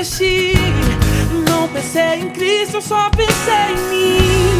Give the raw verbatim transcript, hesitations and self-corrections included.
desisti. Não pensei em Cristo, eu só pensei em mim.